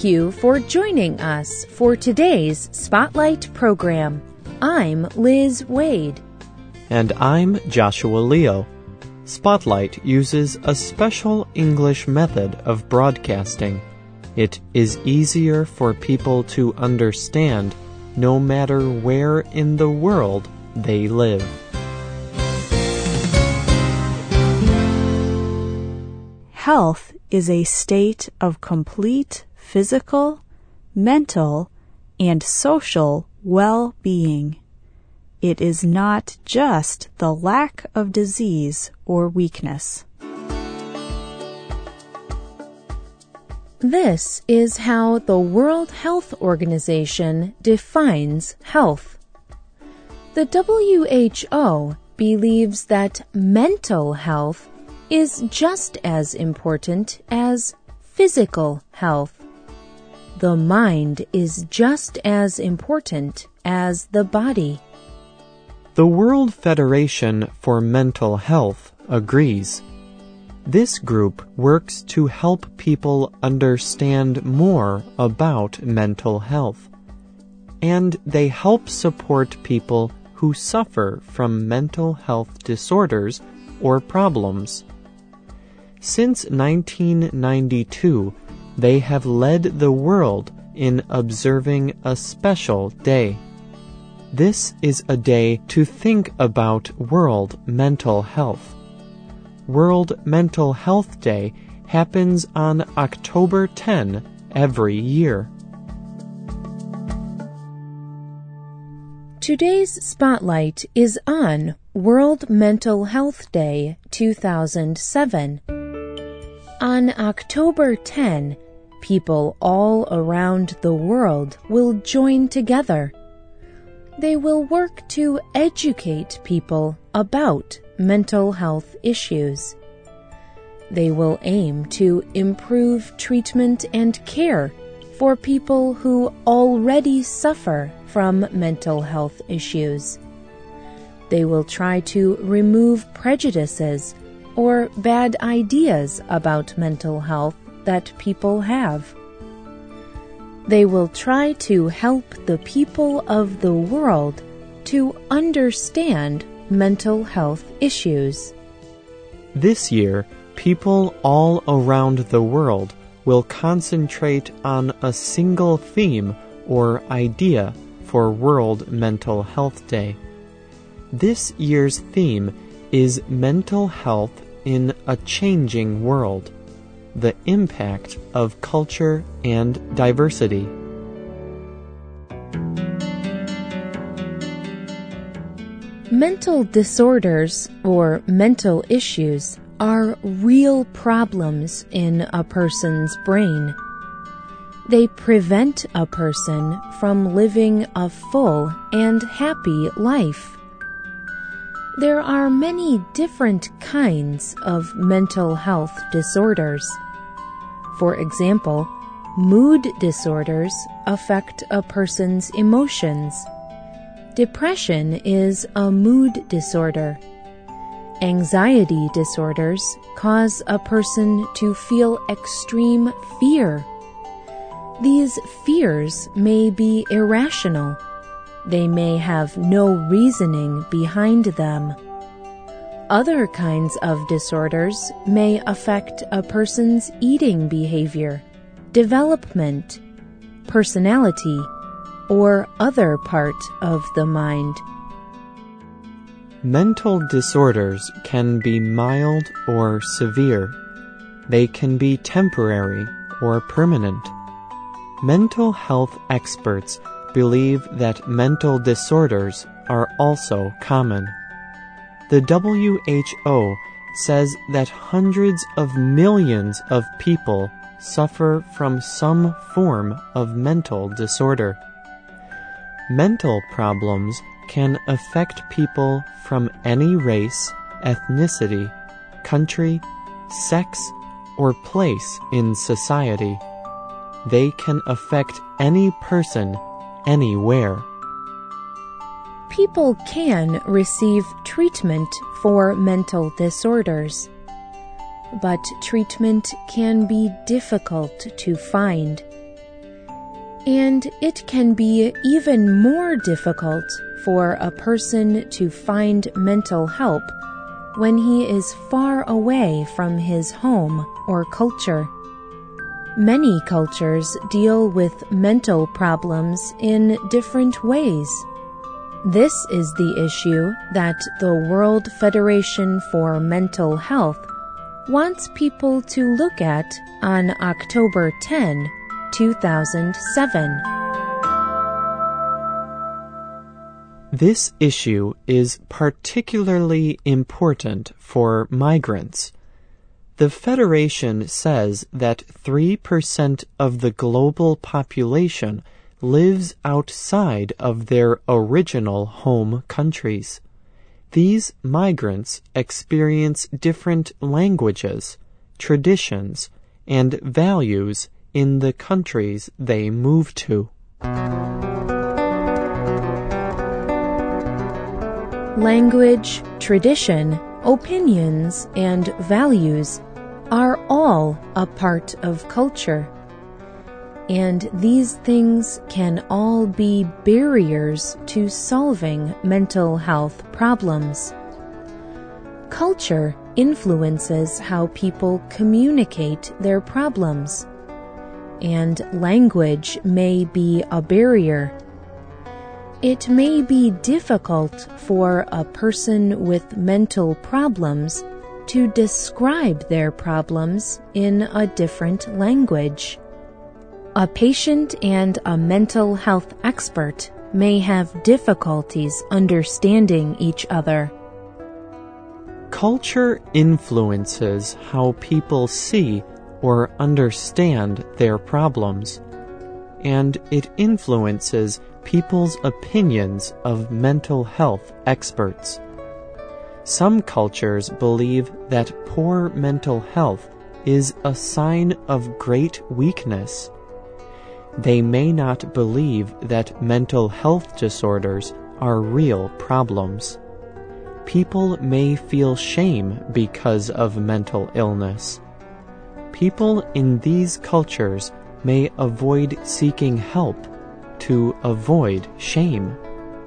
Thank you for joining us for today's Spotlight program. I'm Liz Wade. And I'm Joshua Leo. Spotlight uses a special English method of broadcasting. It is easier for people to understand no matter where in the world they live. Health is a state of complete physical, mental, and social well-being. It is not just the lack of disease or weakness. This is how the World Health Organization defines health. The WHO believes that mental health is just as important as physical health. The mind is just as important as the body. The World Federation for Mental Health agrees. This group works to help people understand more about mental health, and they help support people who suffer from mental health disorders or problems. Since 1992, they have led the world in observing a special day. This is a day to think about World Mental Health. World Mental Health Day happens on October 10 every year. Today's Spotlight is on World Mental Health Day 2007. On October 10, people all around the world will join together. They will work to educate people about mental health issues. They will aim to improve treatment and care for people who already suffer from mental health issues. They will try to remove prejudices or bad ideas about mental health that people have. They will try to help the people of the world to understand mental health issues. This year, people all around the world will concentrate on a single theme or idea for World Mental Health Day. This year's theme is mental health in a changing world, the impact of culture and diversity. Mental disorders or mental issues are real problems in a person's brain. They prevent a person from living a full and happy life. There are many different kinds of mental health disorders. For example, mood disorders affect a person's emotions. Depression is a mood disorder. Anxiety disorders cause a person to feel extreme fear. These fears may be irrational. They may have no reasoning behind them. Other kinds of disorders may affect a person's eating behavior, development, personality, or other part of the mind. Mental disorders can be mild or severe. They can be temporary or permanent. Mental health experts believe that mental disorders are also common. The WHO says that hundreds of millions of people suffer from some form of mental disorder. Mental problems can affect people from any race, ethnicity, country, sex, or place in society. They can affect any person, anywhere. People can receive treatment for mental disorders, but treatment can be difficult to find. And it can be even more difficult for a person to find mental help when he is far away from his home or culture. Many cultures deal with mental problems in different ways. This is the issue that the World Federation for Mental Health wants people to look at on October 10, 2007. This issue is particularly important for migrants. The Federation says that 3% of the global population lives outside of their original home countries. These migrants experience different languages, traditions, and values in the countries they move to. Language, tradition, opinions, and values are all a part of culture. And these things can all be barriers to solving mental health problems. Culture influences how people communicate their problems, and language may be a barrier. It may be difficult for a person with mental problems to describe their problems in a different language. A patient and a mental health expert may have difficulties understanding each other. Culture influences how people see or understand their problems, and it influences people's opinions of mental health experts. Some cultures believe that poor mental health is a sign of great weakness. They may not believe that mental health disorders are real problems. People may feel shame because of mental illness. People in these cultures may avoid seeking help to avoid shame.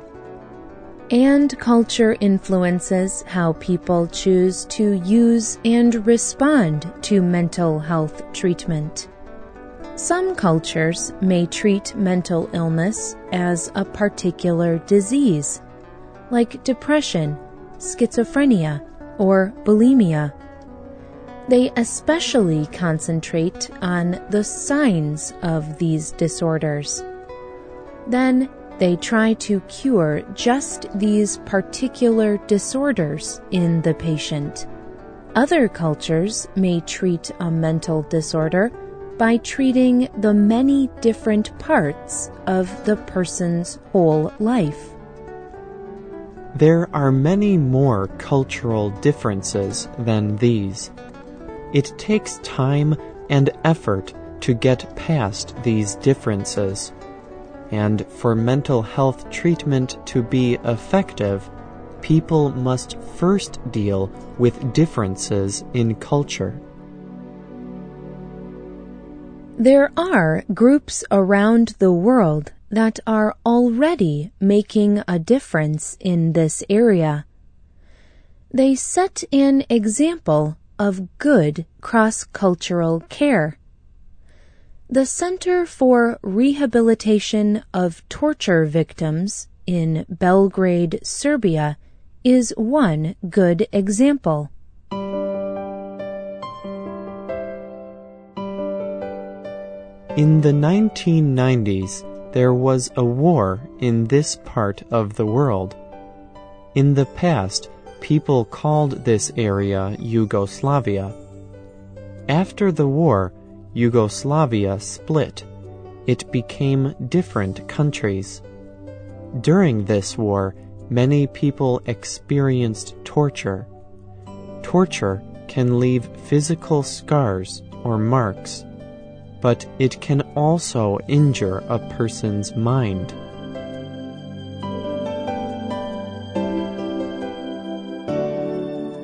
And culture influences how people choose to use and respond to mental health treatment. Some cultures may treat mental illness as a particular disease, like depression, schizophrenia, or bulimia. They especially concentrate on the signs of these disorders. Then they try to cure just these particular disorders in the patient. Other cultures may treat a mental disorder by treating the many different parts of the person's whole life. There are many more cultural differences than these. It takes time and effort to get past these differences. And for mental health treatment to be effective, people must first deal with differences in culture. There are groups around the world that are already making a difference in this area. They set an example of good cross-cultural care. The Center for Rehabilitation of Torture Victims in Belgrade, Serbia, is one good example. In the 1990s, there was a war in this part of the world. In the past, people called this area Yugoslavia. After the war, Yugoslavia split. It became different countries. During this war, many people experienced torture. Torture can leave physical scars or marks, but it can also injure a person's mind.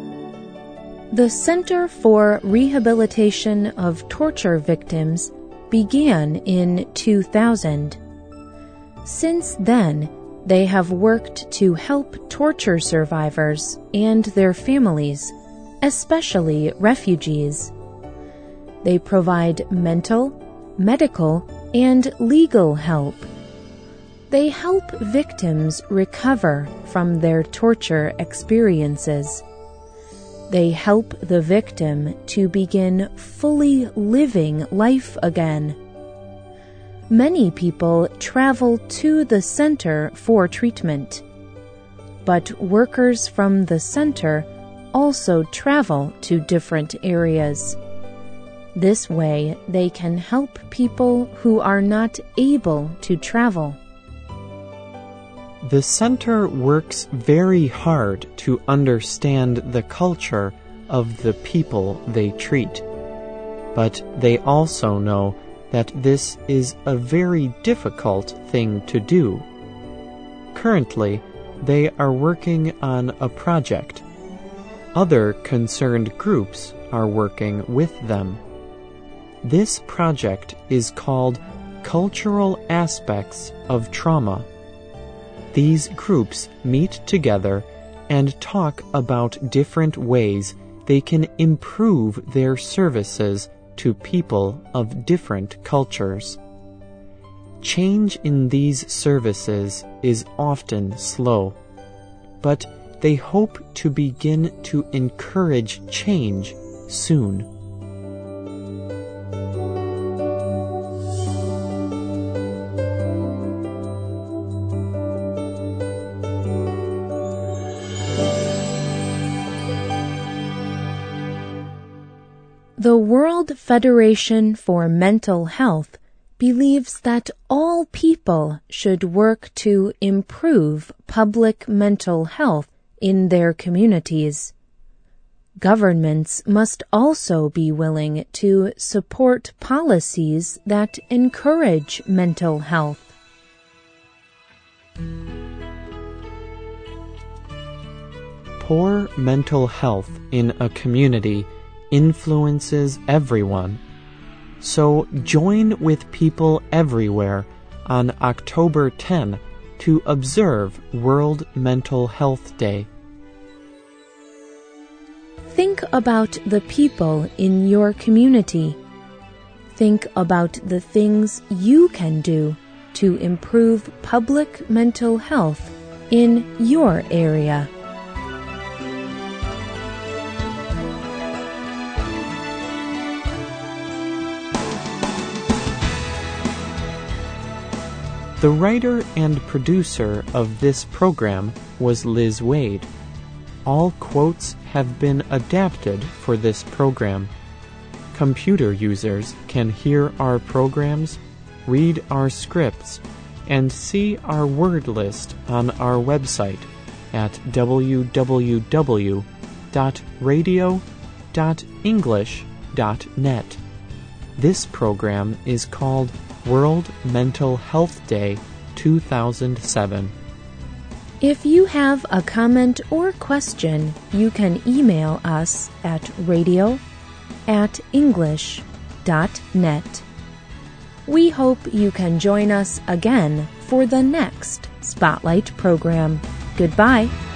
The Center for Rehabilitation of Torture Victims began in 2000. Since then, they have worked to help torture survivors and their families, especially refugees. They provide mental, medical, and legal help. They help victims recover from their torture experiences. They help the victim to begin fully living life again. Many people travel to the center for treatment, but workers from the center also travel to different areas. This way, they can help people who are not able to travel. The center works very hard to understand the culture of the people they treat, but they also know that this is a very difficult thing to do. Currently, they are working on a project. Other concerned groups are working with them. This project is called Cultural Aspects of Trauma. These groups meet together and talk about different ways they can improve their services to people of different cultures. Change in these services is often slow, but they hope to begin to encourage change soon. The World Federation for Mental Health believes that all people should work to improve public mental health in their communities. Governments must also be willing to support policies that encourage mental health. Poor mental health in a community influences everyone. So join with people everywhere on October 10 to observe World Mental Health Day. Think about the people in your community. Think about the things you can do to improve public mental health in your area. The writer and producer of this program was Liz Wade. All quotes have been adapted for this program. Computer users can hear our programs, read our scripts, and see our word list on our website at www.radio.english.net. This program is called World Mental Health Day 2007. If you have a comment or question, you can email us at radio@english.net. We hope you can join us again for the next Spotlight program. Goodbye.